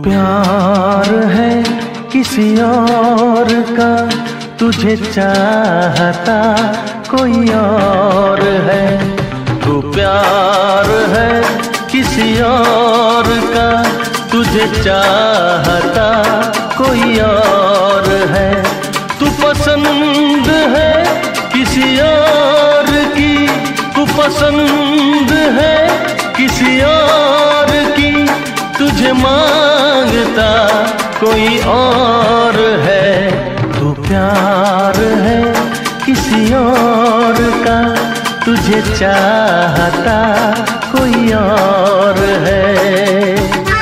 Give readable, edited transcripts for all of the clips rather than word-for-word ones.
प्यार है किसी और का, तुझे चाहता कोई और है। तू प्यार है किसी और का, तुझे चाहता कोई और है। तू पसंद है किसी और की, तू पसंद है किसी और की, तुझे मांगता कोई और है। तू प्यार है किसी और का, तुझे चाहता कोई और है।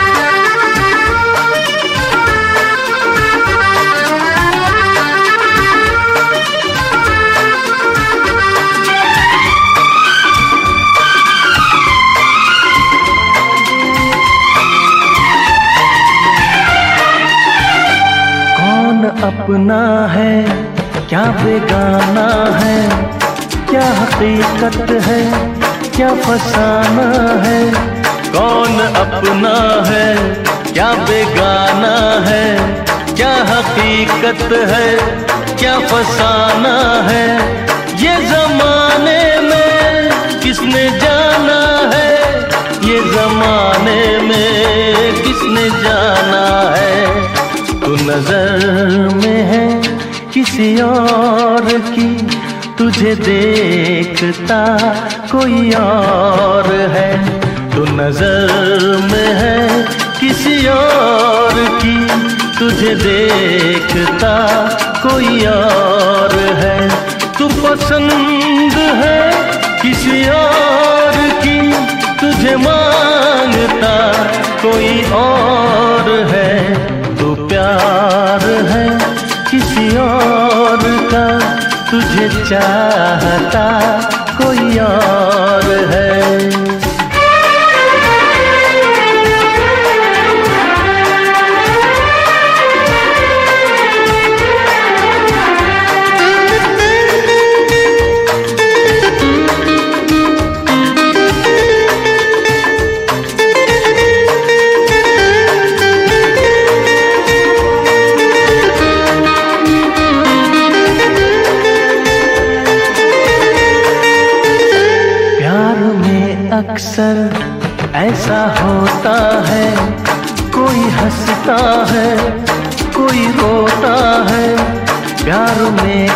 अपना है क्या बेगाना है, क्या हकीकत है क्या फसाना है। कौन अपना है क्या बेगाना है, क्या हकीकत है क्या फसाना है। ये जमाने में किसने जाना है, ये जमाने में किसने जाना है। तू नजर में है किसी और की, तुझे देखता कोई और है। तू नजर में है किसी और की, तुझे देखता कोई और है। तू पसंद है किसी और की, तुझे मांगता कोई और है। तू प्यार है किसी और का, तुझे चाहता कोई और है। अक्सर ऐसा होता है, कोई हंसता है कोई रोता है। प्यार में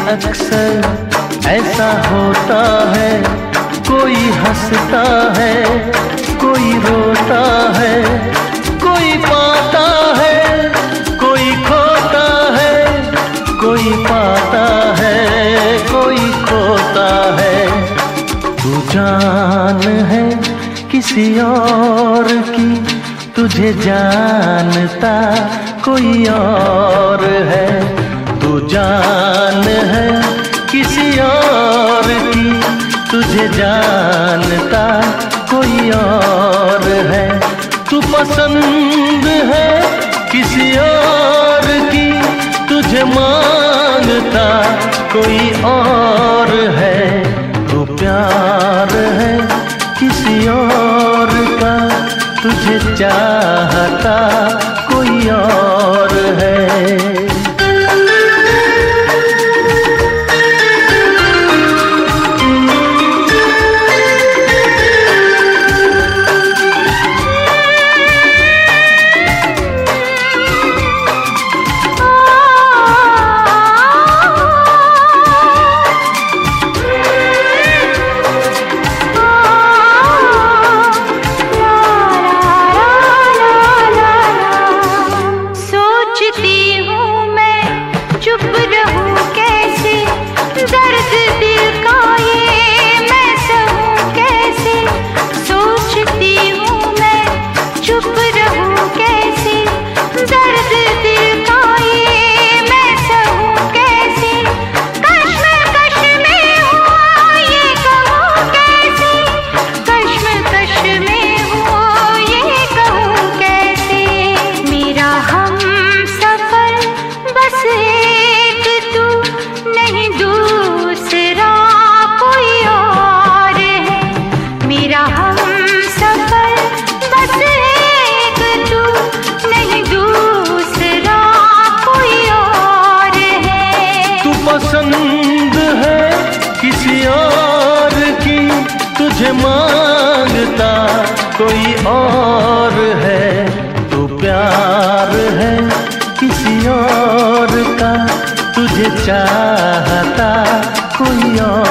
अक्सर ऐसा होता है, कोई हंसता है कोई रोता है। कोई पाता है कोई खोता है, कोई पाता है कोई खोता है। तू जान है किसी और की, तुझे जानता कोई और है। तू जान है किसी और की, तुझे जानता कोई और है। तू पसंद है किसी और की, तुझे मांगता कोई और है। तू प्यार है किसी और का, तुझे चाहता कोई और है। सोचती और है, तू प्यार है किसी और का, तुझे चाहता कोई और